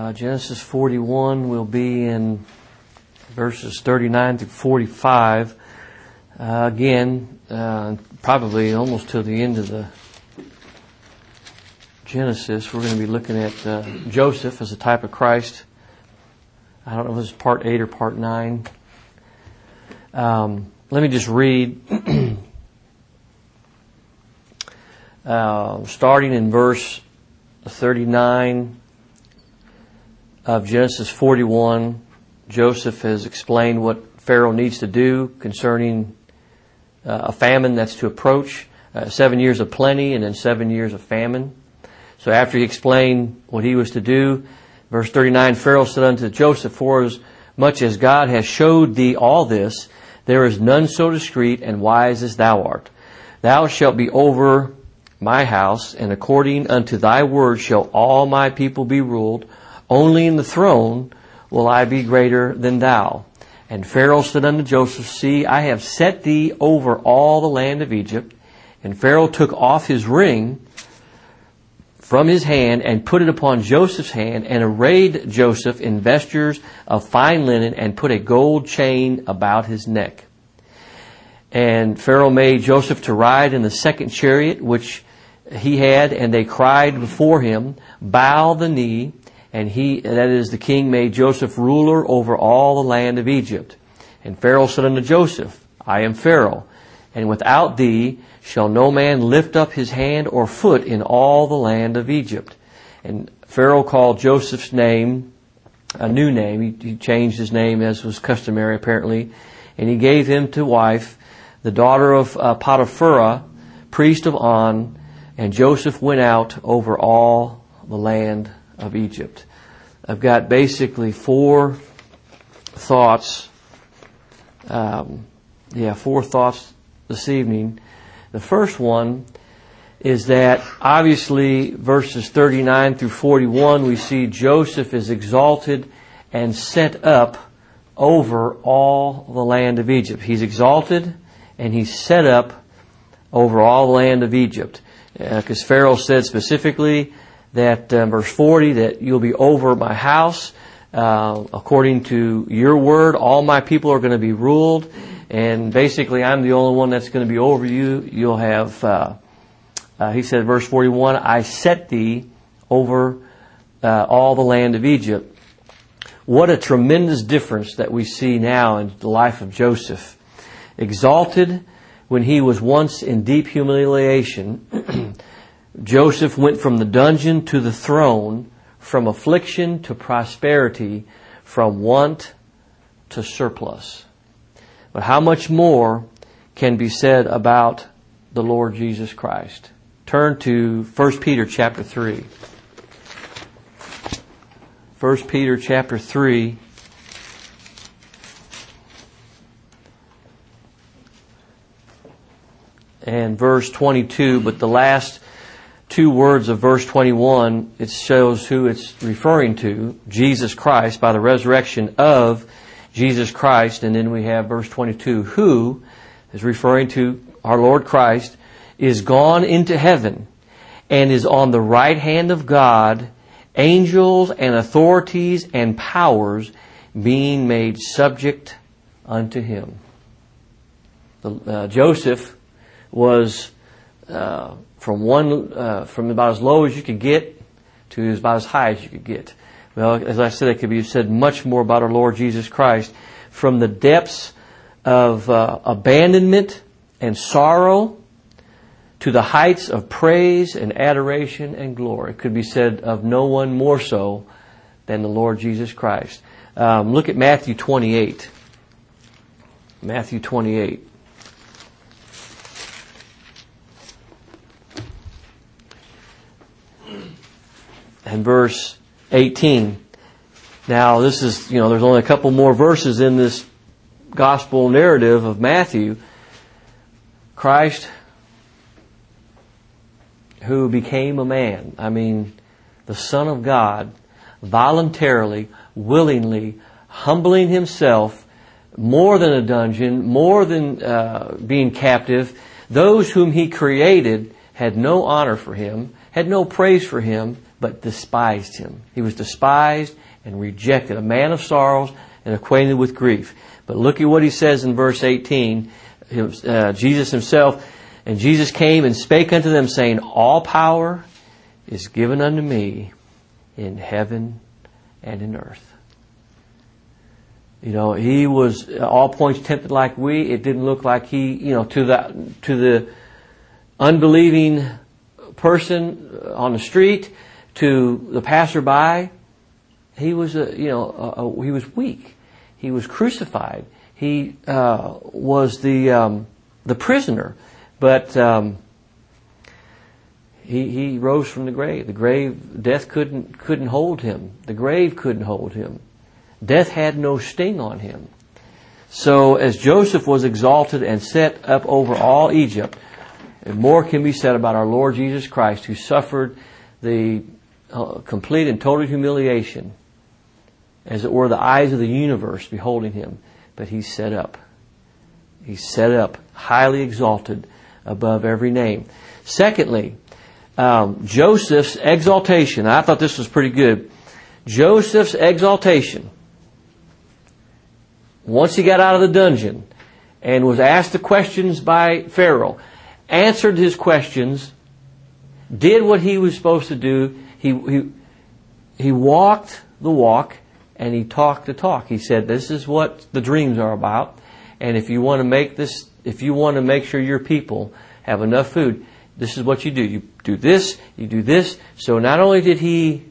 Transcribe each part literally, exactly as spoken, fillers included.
Uh, Genesis forty-one will be in verses thirty-nine through forty-five. Uh, again, uh, probably almost to the end of the Genesis, we're going to be looking at uh, Joseph as a type of Christ. I don't know if it's part eight or part nine. Um, let me just read, uh, starting in verse thirty-nine of Genesis forty-one. Joseph has explained what Pharaoh needs to do concerning uh, a famine that's to approach, uh, seven years of plenty and then seven years of famine. So after he explained what he was to do, verse thirty-nine, Pharaoh said unto Joseph, For as much as God has showed thee all this, there is none so discreet and wise as thou art. Thou shalt be over my house, and according unto thy word shall all my people be ruled. Only in the throne will I be greater than thou. And Pharaoh said unto Joseph, See, I have set thee over all the land of Egypt. And Pharaoh took off his ring from his hand and put it upon Joseph's hand, and arrayed Joseph in vestures of fine linen, and put a gold chain about his neck. And Pharaoh made Joseph to ride in the second chariot which he had, and they cried before him, Bow the knee. And he, that is, the king, made Joseph ruler over all the land of Egypt. And Pharaoh said unto Joseph, I am Pharaoh, and without thee shall no man lift up his hand or foot in all the land of Egypt. And Pharaoh called Joseph's name a new name. He, he changed his name as was customary apparently. And he gave him to wife the daughter of uh, Potiphera, priest of On. And Joseph went out over all the land of Egypt. I've got basically four thoughts. Um, yeah, four thoughts this evening. The first one is that obviously verses thirty-nine through forty-one, we see Joseph is exalted and set up over all the land of Egypt. He's exalted and he's set up over all the land of Egypt. Because uh, Pharaoh said specifically that uh, verse forty, that you'll be over my house. Uh, according to your word, all my people are going to be ruled. And basically, I'm the only one that's going to be over you. You'll have, uh, uh, he said, verse forty-one, I set thee over uh, all the land of Egypt. What a tremendous difference that we see now in the life of Joseph. Exalted when he was once in deep humiliation, Joseph went from the dungeon to the throne, from affliction to prosperity, from want to surplus. But how much more can be said about the Lord Jesus Christ? Turn to First Peter chapter three. First Peter chapter three. And verse twenty-two, but the last two words of verse twenty-one, it shows who it's referring to, Jesus Christ, by the resurrection of Jesus Christ. And then we have verse twenty-two, who is referring to our Lord Christ, is gone into heaven and is on the right hand of God, angels and authorities and powers being made subject unto him. The, uh, Joseph was uh, from one uh, from about as low as you could get to about as high as you could get. Well, as I said, it could be said much more about our Lord Jesus Christ. From the depths of uh, abandonment and sorrow to the heights of praise and adoration and glory. It could be said of no one more so than the Lord Jesus Christ. Um, look at Matthew twenty-eight. Matthew twenty-eight. And verse eighteen. Now, this is, you know, there's only a couple more verses in this gospel narrative of Matthew. Christ, who became a man, I mean, the Son of God, voluntarily, willingly, humbling himself, more than a dungeon, more than uh, being captive. Those whom he created had no honor for him, had no praise for him, but despised him. He was despised and rejected, a man of sorrows and acquainted with grief. But look at what he says in verse eighteen. Uh, Jesus himself, and Jesus came and spake unto them, saying, all power is given unto me in heaven and in earth. You know, he was at all points tempted like we. It didn't look like he, you know, to the to the unbelieving person on the street, to the passerby, he was a, you know, a, a, he was weak. He was crucified. He uh, was the um, the prisoner, but um, he he rose from the grave. The grave, death couldn't couldn't hold him. The grave couldn't hold him. Death had no sting on him. So as Joseph was exalted and set up over all Egypt, more can be said about our Lord Jesus Christ, who suffered the uh, complete and total humiliation, as it were the eyes of the universe beholding him. But he's set up. He's set up, highly exalted above every name. Secondly, um, Joseph's exaltation. I thought this was pretty good. Joseph's exaltation. Once he got out of the dungeon and was asked the questions by Pharaoh, answered his questions, did what he was supposed to do. He, he, he walked the walk and he talked the talk. He said, this is what the dreams are about. And if you want to make this, if you want to make sure your people have enough food, this is what you do. You do this, you do this. So not only did he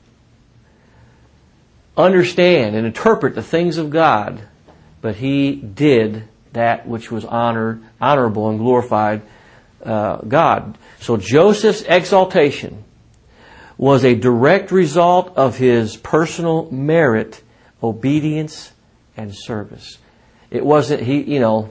understand and interpret the things of God, but he did that which was honored, honorable and glorified uh, God. So Joseph's exaltation was a direct result of his personal merit, obedience, and service. It wasn't, he, you know,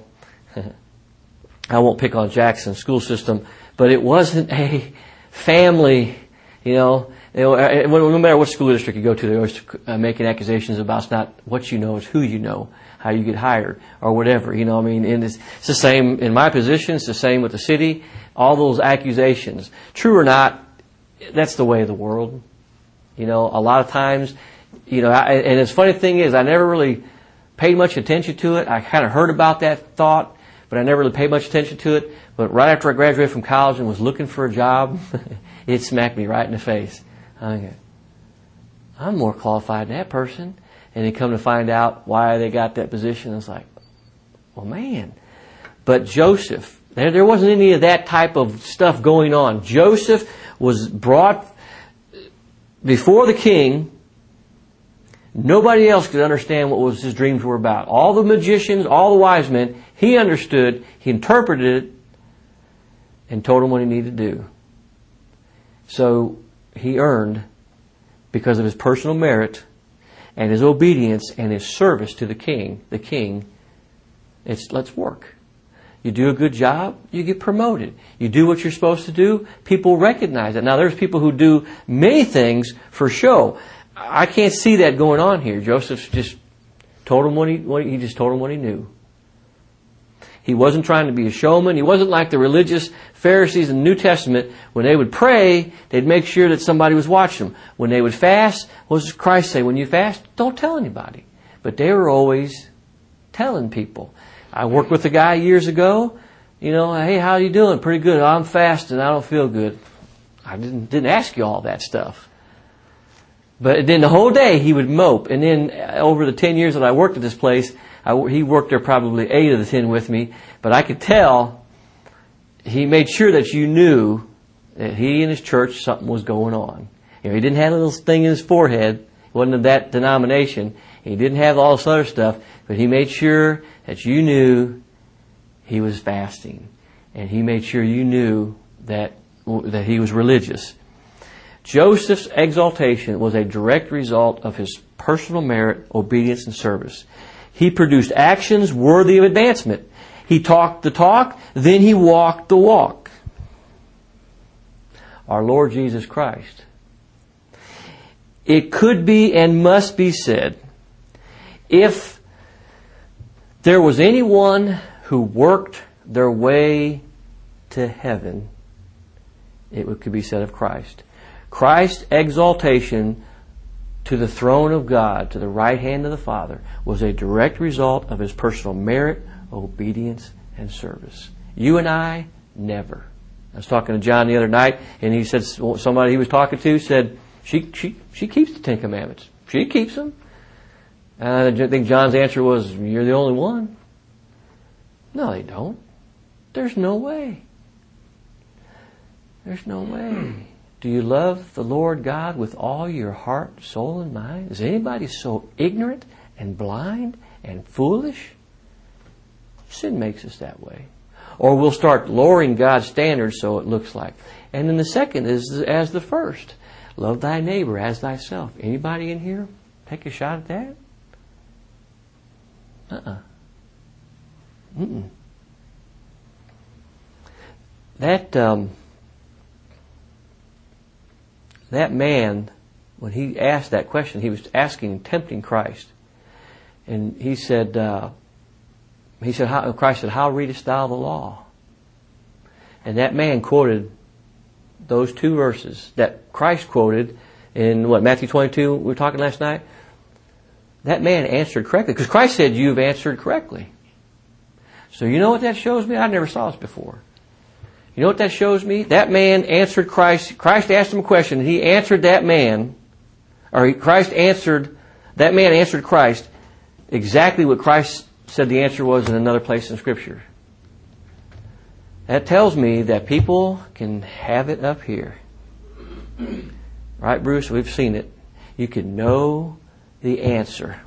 I won't pick on Jackson's school system, but it wasn't a family, you know, no matter what school district you go to, they're always making accusations about it's not what you know, it's who you know, how you get hired, or whatever. You know, I mean, and it's, it's the same in my position. It's the same with the city. All those accusations, true or not, that's the way of the world. You know, a lot of times, you know, I, and the funny thing is, I never really paid much attention to it. I kind of heard about that thought, but I never really paid much attention to it. But right after I graduated from college and was looking for a job, it smacked me right in the face. I go, I'm more qualified than that person. And they come to find out why they got that position. It's like, well, man. But Joseph, there, there wasn't any of that type of stuff going on. Joseph was brought before the king. Nobody else could understand what was his dreams were about. All the magicians, all the wise men, he understood, he interpreted it, and told him what he needed to do. So he earned, because of his personal merit and his obedience and his service to the king, the king, it's let's work. You do a good job, you get promoted. You do what you're supposed to do, people recognize it. Now there's people who do many things for show. I can't see that going on here. Joseph just told him what he, what he just told him what he knew. He wasn't trying to be a showman. He wasn't like the religious Pharisees in the New Testament. When they would pray, they'd make sure that somebody was watching them. When they would fast, what does Christ say? When you fast, don't tell anybody. But they were always telling people. I worked with a guy years ago. You know, hey, how are you doing? Pretty good. I'm fasting. I don't feel good. I didn't didn't ask you all that stuff. But then the whole day he would mope. And then over the ten years that I worked at this place, I, he worked there probably eight of the ten with me. But I could tell he made sure that you knew that he and his church, something was going on. You know, he didn't have a little thing in his forehead. He wasn't of that denomination. He didn't have all this other stuff. But he made sure that you knew he was fasting. And he made sure you knew that, that he was religious. Joseph's exaltation was a direct result of his personal merit, obedience, and service. He produced actions worthy of advancement. He talked the talk, then he walked the walk. Our Lord Jesus Christ. It could be and must be said, if there was anyone who worked their way to heaven, it could be said of Christ. Christ's exaltation to the throne of God, to the right hand of the Father, was a direct result of His personal merit, obedience, and service. You and I, never. I was talking to John the other night, and he said, somebody he was talking to said, she she she keeps the Ten Commandments. She keeps them. And I think John's answer was, you're the only one. No, they don't. There's no way. There's no way. Do you love the Lord God with all your heart, soul, and mind? Is anybody so ignorant and blind and foolish? Sin makes us that way. Or we'll start lowering God's standards so it looks like. And then the second is as the first. Love thy neighbor as thyself. Anybody in here take a shot at that? Uh-uh. Mm-mm. That, um, that man, when he asked that question, he was asking, tempting Christ. And he said, uh, he said, how, Christ said, how readest thou the law? And that man quoted those two verses that Christ quoted in, what, Matthew twenty-two, we were talking last night? That man answered correctly. Because Christ said, you've answered correctly. So you know what that shows me? I never saw this before. You know what that shows me? That man answered Christ. Christ asked him a question, and he answered that man, or Christ answered, that man answered Christ exactly what Christ said the answer was in another place in Scripture. That tells me that people can have it up here. Right, Bruce? We've seen it. You can know the answer,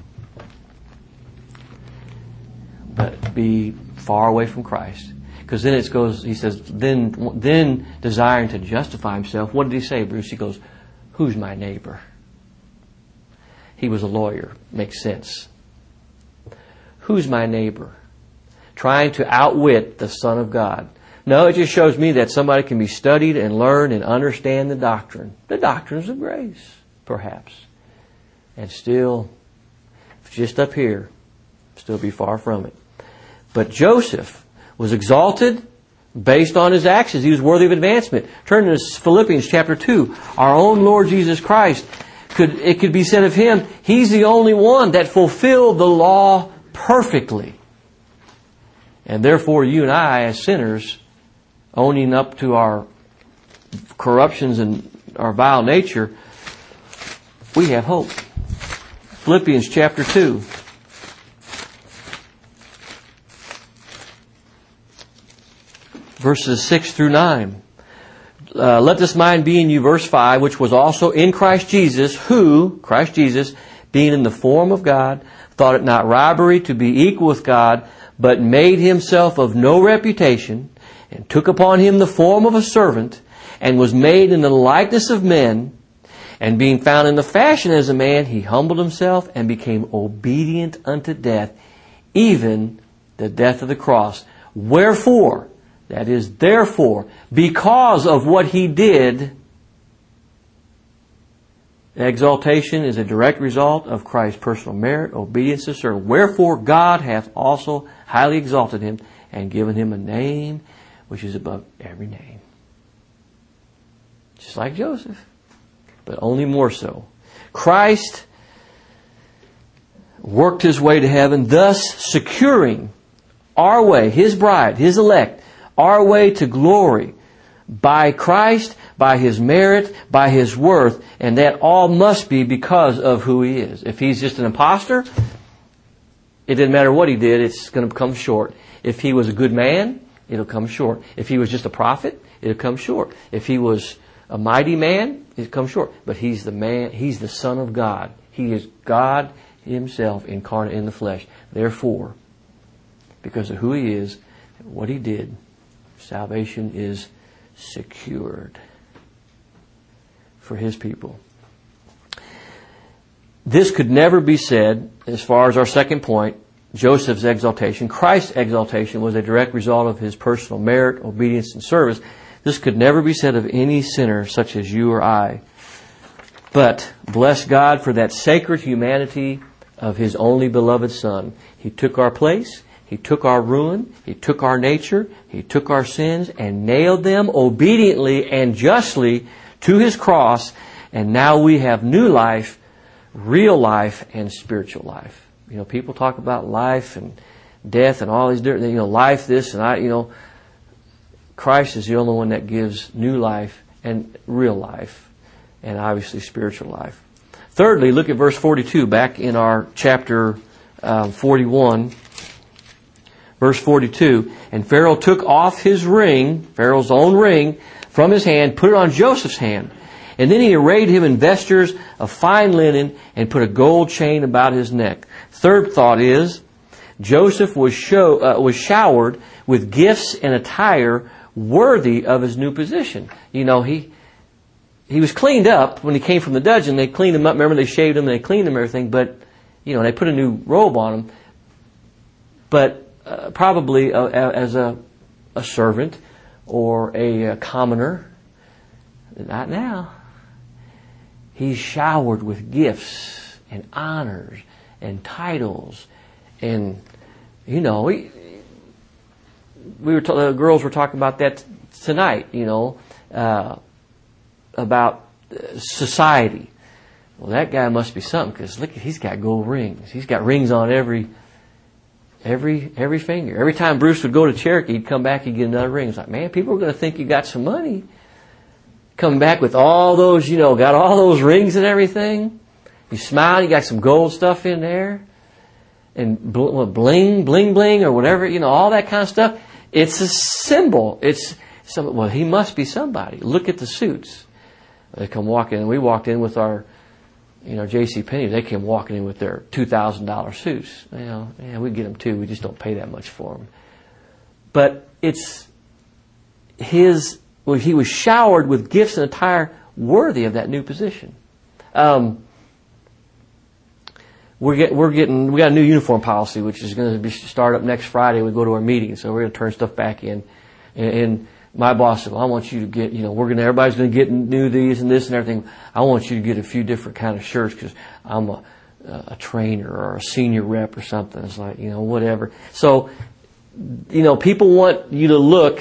but be far away from Christ. Because then it goes, he says, then, then desiring to justify himself. What did he say, Bruce? He goes, who's my neighbor? He was a lawyer. Makes sense. Who's my neighbor? Trying to outwit the Son of God. No, it just shows me that somebody can be studied and learn and understand the doctrine. The doctrines of grace, perhaps. And still, just up here, still be far from it. But Joseph was exalted based on his actions. He was worthy of advancement. Turn to Philippians chapter two. Our own Lord Jesus Christ, could it could be said of Him, He's the only one that fulfilled the law perfectly. And therefore you and I, as sinners, owning up to our corruptions and our vile nature, we have hope. Philippians chapter two. Verses six through nine. Uh, Let this mind be in you, verse five, which was also in Christ Jesus, who, Christ Jesus, being in the form of God, thought it not robbery to be equal with God, but made Himself of no reputation, and took upon Him the form of a servant, and was made in the likeness of men, and being found in the fashion as a man, He humbled Himself and became obedient unto death, even the death of the cross. Wherefore, that is, therefore, because of what He did, exaltation is a direct result of Christ's personal merit, obedience to serve. Wherefore God hath also highly exalted Him and given Him a name which is above every name. Just like Joseph, but only more so. Christ worked His way to heaven, thus securing our way, His bride, His elect, our way to glory by Christ, by His merit, by His worth, and that all must be because of who He is. If He's just an imposter, it didn't matter what He did, it's going to come short. If He was a good man, it'll come short. If He was just a prophet, it'll come short. If He was a mighty man, it'll come short. But He's the man, He's the Son of God. He is God Himself incarnate in the flesh. Therefore, because of who He is, what He did, salvation is secured for His people. This could never be said, as far as our second point, Joseph's exaltation. Christ's exaltation was a direct result of His personal merit, obedience, and service. This could never be said of any sinner such as you or I. But bless God for that sacred humanity of His only beloved Son. He took our place. He took our ruin, He took our nature, He took our sins and nailed them obediently and justly to His cross, and now we have new life, real life, and spiritual life. You know, people talk about life and death and all these different, you know, life this and I, you know, Christ is the only one that gives new life and real life, and obviously spiritual life. Thirdly, look at verse forty-two, back in our chapter um, forty-one. Verse forty-two, and Pharaoh took off his ring, Pharaoh's own ring, from his hand, put it on Joseph's hand. And then he arrayed him in vestures of fine linen and put a gold chain about his neck. Third thought is, Joseph was, show, uh, was showered with gifts and attire worthy of his new position. You know, he he was cleaned up when he came from the dungeon. They cleaned him up. Remember, they shaved him and they cleaned him and everything. But, you know, they put a new robe on him. But uh, probably uh, as a, a servant or a, a commoner. Not now. He's showered with gifts and honors and titles. And, you know, we, we were, the girls were talking about that tonight, you know, uh, about society. Well, that guy must be something, because look, he's got gold rings. He's got rings on every, every, every finger. Every time Bruce would go to Cherokee, he'd come back, he'd get another ring. It's like, man, people are going to think you got some money. Coming back with all those, you know, got all those rings and everything. You smile, you got some gold stuff in there. And bl- bling, bling, bling, or whatever, you know, all that kind of stuff. It's a symbol. It's some, well, he must be somebody. Look at the suits. They come walking in. We walked in with our, you know, J C Penney. They came walking in with their two thousand dollars suits. You know, yeah, we get them too. We just don't pay that much for them. But it's his, well, he was showered with gifts and attire worthy of that new position. Um, We're get, we're getting, we got a new uniform policy, which is going to be start up next Friday. We go to our meeting, so we're going to turn stuff back in. And, and my boss said, well, I want you to get, you know, we're going to, everybody's going to get new these and this and everything. I want you to get a few different kind of shirts because I'm a, a trainer or a senior rep or something. It's like, you know, whatever. So, you know, people want you to look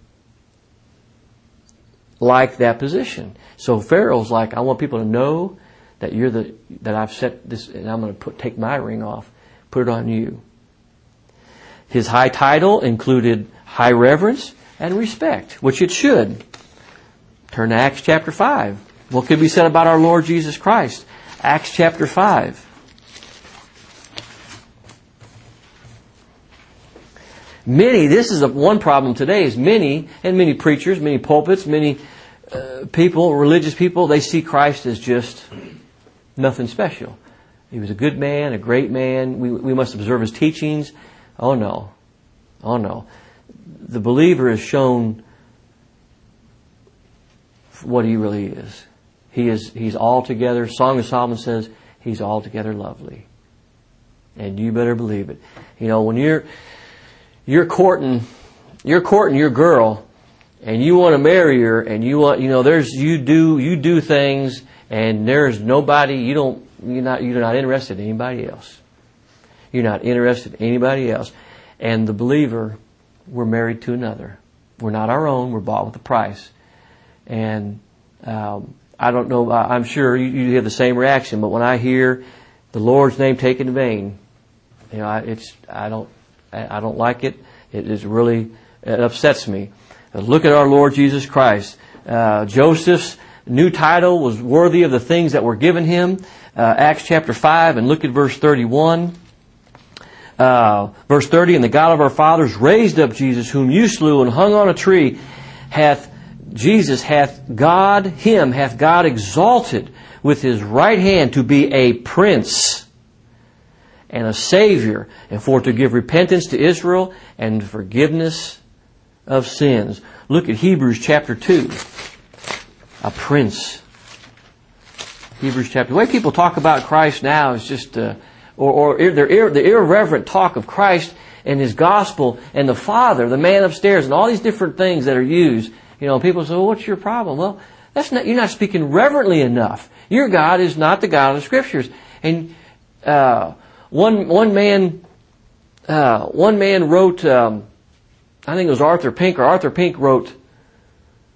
like that position. So Pharaoh's like, I want people to know that you're the, that I've set this, and I'm going to put, take my ring off, put it on you. His high title included high reverence and respect, which it should. Turn to Acts chapter five. What could be said about our Lord Jesus Christ? Acts chapter five. Many, this is a, one problem today, is many, and many preachers, many pulpits, many uh, people, religious people, they see Christ as just nothing special. He was a good man, a great man. We we must observe his teachings. Oh no. Oh no. The believer is shown what he really is. He is he's altogether, Song of Solomon says, he's altogether lovely. And you better believe it. You know, when you're you're courting you're courting your girl and you want to marry her and you want, you know, there's you do you do things. And there's nobody, you don't, you're not, you're not interested in anybody else. You're not interested in anybody else. And the believer, we're married to another. We're not our own. We're bought with a price. And um, I don't know, I'm sure you, you have the same reaction. But when I hear the Lord's name taken in vain, you know, I, it's I don't I don't like it. It is really it upsets me. Look at our Lord Jesus Christ. Uh, Joseph's new title was worthy of the things that were given him. Uh, Acts chapter five, and look at verse thirty-one. Uh, verse thirty, and the God of our fathers raised up Jesus, whom you slew and hung on a tree. Hath Jesus, hath God, him, hath God exalted with his right hand to be a prince and a savior, and for to give repentance to Israel and forgiveness of sins. Look at Hebrews chapter two. A prince. Hebrews chapter. The way people talk about Christ now is just, uh, or, or their, the irreverent talk of Christ and His gospel and the Father, the man upstairs, and all these different things that are used. You know, people say, well, what's your problem? Well, that's not, you're not speaking reverently enough. Your God is not the God of the Scriptures. And uh, one one man, uh, one man wrote, um, I think it was Arthur Pink, or Arthur Pink wrote,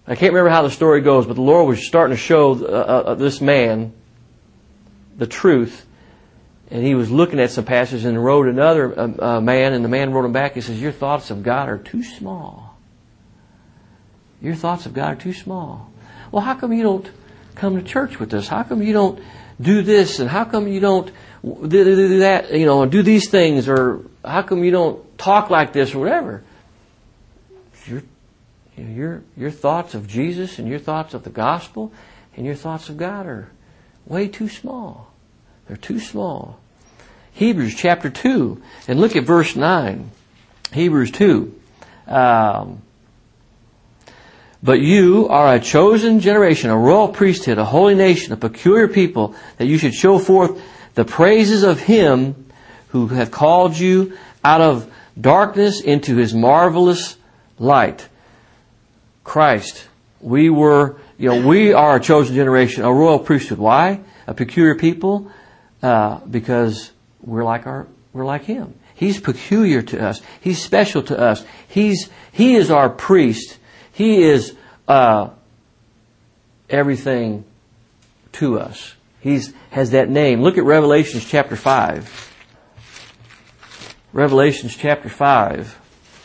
I can't remember how the story goes, but the Lord was starting to show uh, uh, this man the truth. And he was looking at some passages and wrote another uh, uh, man, and the man wrote him back. He says, your thoughts of God are too small. Your thoughts of God are too small. Well, how come you don't come to church with us? How come you don't do this? And how come you don't do that, you know, do these things? Or how come you don't talk like this or whatever? Your, your, your thoughts of Jesus and your thoughts of the gospel and your thoughts of God are way too small. They're too small. Hebrews chapter two. And look at verse nine. Hebrews two. Um, But you are a chosen generation, a royal priesthood, a holy nation, a peculiar people, that you should show forth the praises of Him who hath called you out of darkness into His marvelous light. Christ. We were, you know, we are a chosen generation, a royal priesthood. Why? A peculiar people? Uh, because we're like our, we're like Him. He's peculiar to us. He's special to us. He's, He is our priest. He is uh, everything to us. He's has that name. Look at Revelations chapter five. Revelations chapter five.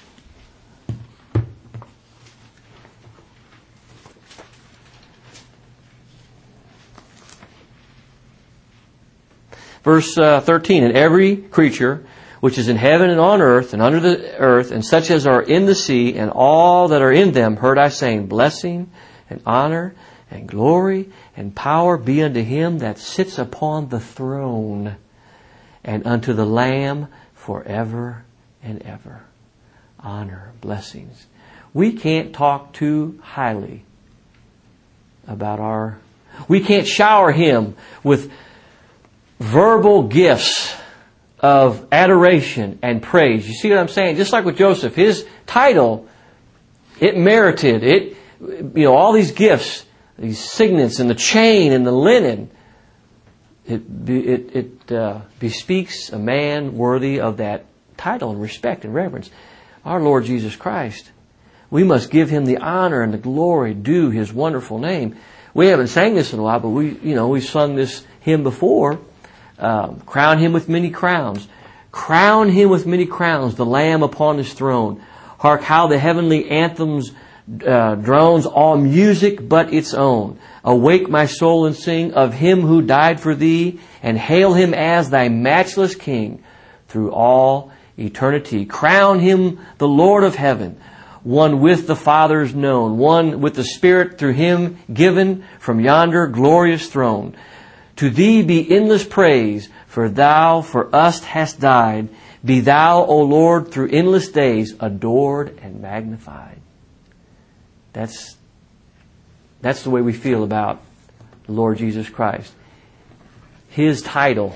Verse uh, thirteen. And every creature which is in heaven and on earth and under the earth, and such as are in the sea, and all that are in them, heard I saying, blessing and honor and glory and power be unto Him that sits upon the throne, and unto the Lamb forever and ever. Honor, blessings. We can't talk too highly about our... We can't shower Him with verbal gifts of adoration and praise. You see what I'm saying? Just like with Joseph, his title, it merited it. You know, all these gifts, these signets and the chain and the linen. It it it uh, bespeaks a man worthy of that title and respect and reverence. Our Lord Jesus Christ. We must give Him the honor and the glory due His wonderful name. We haven't sang this in a while, but we you know we've sung this hymn before. Um, crown Him with many crowns. Crown Him with many crowns, the Lamb upon His throne. Hark how the heavenly anthems uh, drones, all music but its own. Awake my soul and sing of Him who died for thee, and hail Him as thy matchless King through all eternity. Crown Him the Lord of heaven, one with the Father's known, one with the Spirit through Him given from yonder glorious throne. To Thee be endless praise, for Thou for us hast died. Be Thou, O Lord, through endless days adored and magnified. That's, that's the way we feel about the Lord Jesus Christ. His title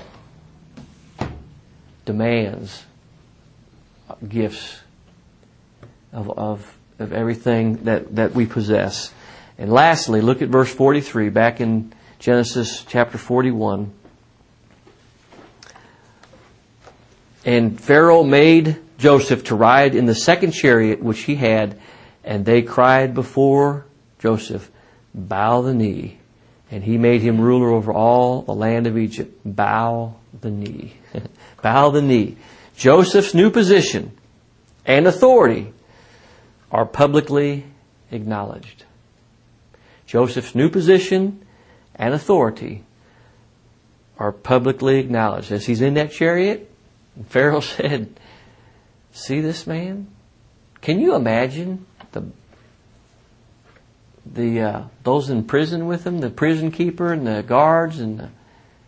demands gifts of, of, of everything that, that we possess. And lastly, look at verse forty-three, back in Genesis chapter forty-one. And Pharaoh made Joseph to ride in the second chariot which he had, and they cried before Joseph, bow the knee. And he made him ruler over all the land of Egypt. Bow the knee. Bow the knee. Joseph's new position and authority are publicly acknowledged. Joseph's new position and authority are publicly acknowledged. As he's in that chariot, Pharaoh said, see this man? Can you imagine the the uh, those in prison with him, the prison keeper and the guards and the...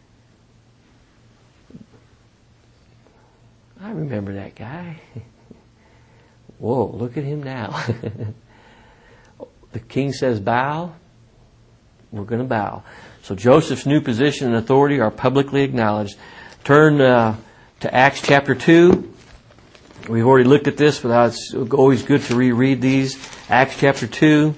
I remember that guy. Whoa, look at him now. The king says bow. We're going to bow. So Joseph's new position and authority are publicly acknowledged. Turn uh, to Acts chapter two. We've already looked at this, but it's always good to reread these. Acts chapter two,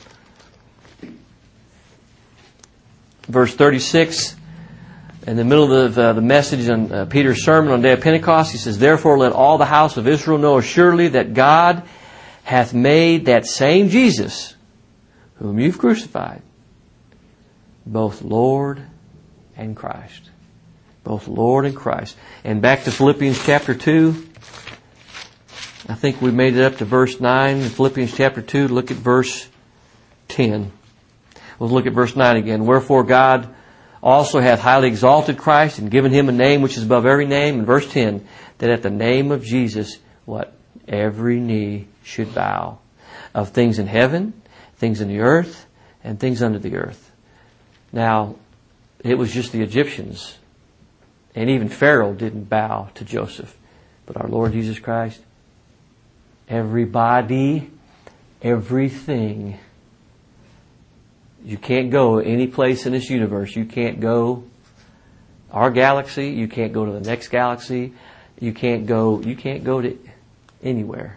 verse thirty-six. In the middle of the, uh, the message on uh, Peter's sermon on the day of Pentecost, he says, therefore let all the house of Israel know assuredly that God hath made that same Jesus whom you've crucified, both Lord and Christ. Both Lord and Christ. And back to Philippians chapter two. I think we made it up to verse nine in Philippians chapter two. Look at verse ten. We'll look at verse nine again. Wherefore God also hath highly exalted Christ and given him a name which is above every name. In verse ten, that at the name of Jesus, what? Every knee should bow. Of things in heaven, things in the earth, and things under the earth. Now, it was just the Egyptians. And even Pharaoh didn't bow to Joseph. But our Lord Jesus Christ, everybody, everything. You can't go any place in this universe. You can't go our galaxy. You can't go to the next galaxy. You can't go, you can't go to anywhere.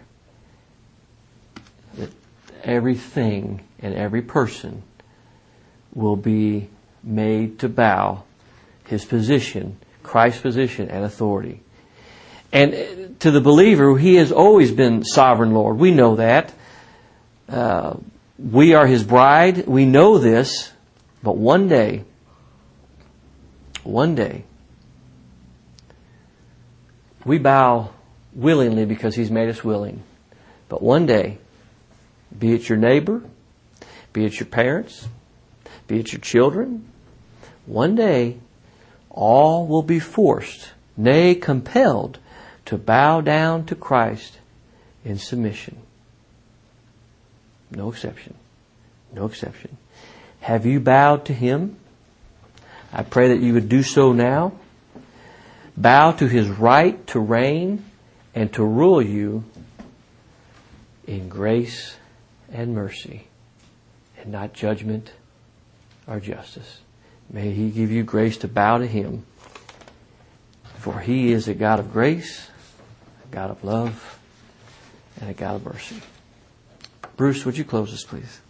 Everything and every person will be made to bow his position, Christ's position and authority. And to the believer, he has always been sovereign Lord. We know that. Uh, we are his bride. We know this. But one day, one day, we bow willingly because he's made us willing. But one day, be it your neighbor, be it your parents, be it your children, one day, all will be forced, nay, compelled, to bow down to Christ in submission. No exception. No exception. Have you bowed to him? I pray that you would do so now. Bow to his right to reign and to rule you in grace and mercy, and not judgment or justice. May he give you grace to bow to him, for he is a God of grace, a God of love, and a God of mercy. Bruce, would you close us, please?